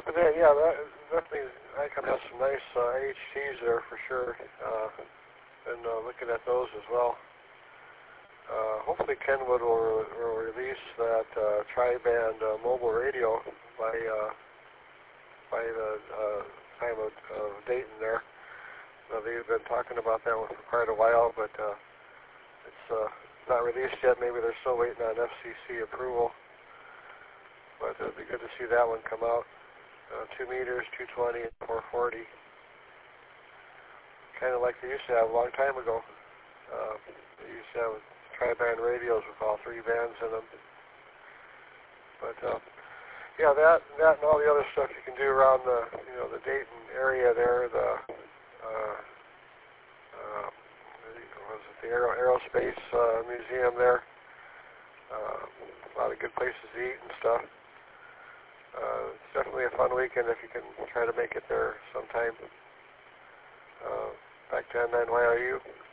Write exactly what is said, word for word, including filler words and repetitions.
But then, yeah, that, definitely Nikon has some nice uh, H Ts there for sure. Uh, and uh, looking at those as well. Uh, hopefully Kenwood will, will release that uh, tri-band uh, mobile radio by uh, by the uh, time of, of Dayton there. Uh, they've been talking about that one for quite a while, but uh, it's uh, not released yet. Maybe they're still waiting on F C C approval. But it'd be good to see that one come out. Uh, two meters, two twenty, and four forty. Kind of like they used to have a long time ago. Uh, they used to have tri-band radios with all three bands in them. But uh, yeah, that that and all the other stuff you can do around the you know the Dayton area there. The uh, uh, was it the Aero, Aerospace uh, Museum there? Uh, a lot of good places to eat and stuff. Uh, it's definitely a fun weekend if you can try to make it there sometime. Uh, back to N nine Y R U.